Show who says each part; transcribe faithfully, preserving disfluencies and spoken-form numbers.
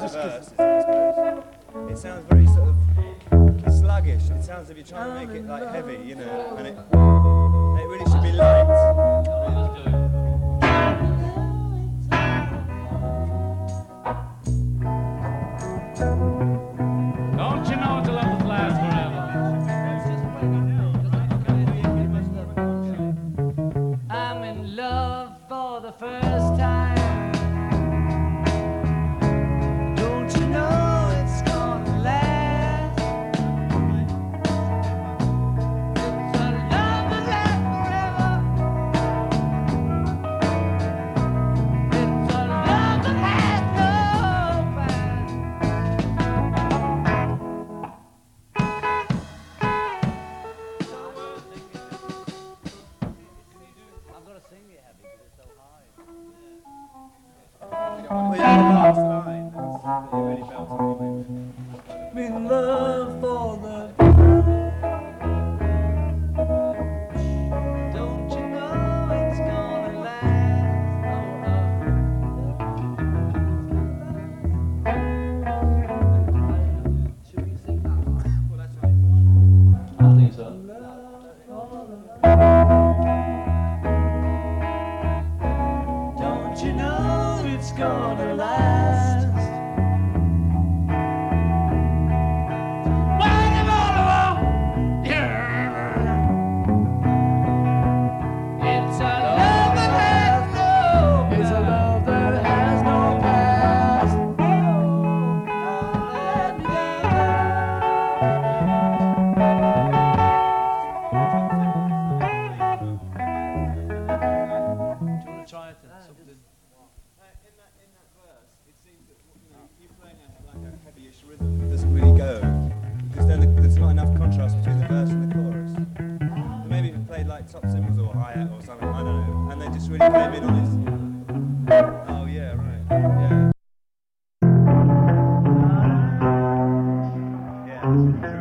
Speaker 1: the verse, I suppose. It sounds very sort of sluggish. It sounds as if you're trying to make it like heavy, you know, and it, it really should be light.
Speaker 2: Don't you know to love will last forever? I'm in love for the first time. Don't you know it's gonna last? It's a love that lasts forever. It's a love that has no past. I'm gonna sing you happy because it's so high.
Speaker 1: Well, yeah, the last line, that's, it really belted me.
Speaker 2: I'm in love for the. Don't you know it's gonna last? Oh, should we sing that one?
Speaker 1: Well, that's right.
Speaker 2: I think so. Don't you know it's gonna last? It's a love that has no. It's a love that has no past. Do you want to try it? Something?
Speaker 1: In that, in that verse, it seems that you know, you playing a, like a heavyish rhythm doesn't really go, because then the, there's not enough contrast between the verse and the chorus. So maybe if you played like top cymbals or hi-hat or something, I don't know, and they just really came in on his. Oh yeah, right. Yeah. Yeah.